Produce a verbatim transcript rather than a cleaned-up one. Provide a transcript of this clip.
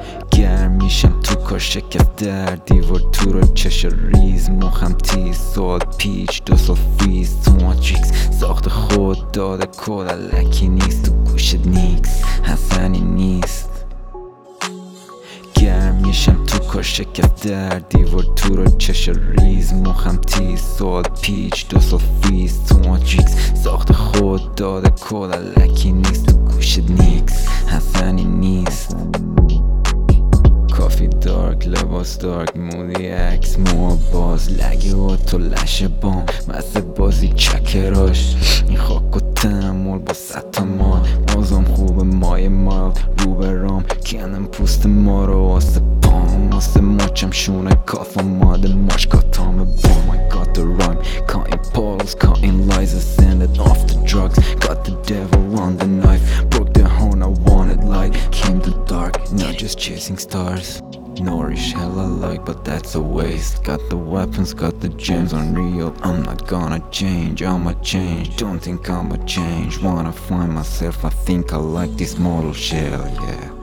گرم میشم تو کار شکست در دیوار تو را چش ریز مخم تیز سوال پیچ دو سال فریز تو ماتریکس ساخت خود داده کد الکی نیست تو گوشت نیکس حسنی نیست گرم میشم تو کار شکست در دیوار تو را چش ریز مخم تیز سوال پیچ دو سال فریز تو ماتریکس ساخت خود داده کد الکی نیست تو گوشت نیکس حسنی نیست کافی دارک لباس دارک مودی عکس مو باز لگه و تو لشه بام مثل بازی چکراش این خاک و تحمل با ست تا مال مازم خوب مای مال رو به رام کنم پوست ما رو واسه پام واسه مچم شونه کافم ماده ماشکاتام بام I got the rhyme cutting poles cutting lies and send it off the drugs got the devil on the knife broke the horn I wanted light came the dark not just chasing stars Nourish hella like but that's a waste got the weapons got the gems unreal I'm not gonna change I'ma change don't think I'ma change wanna find myself I think I like this mortal shell yeah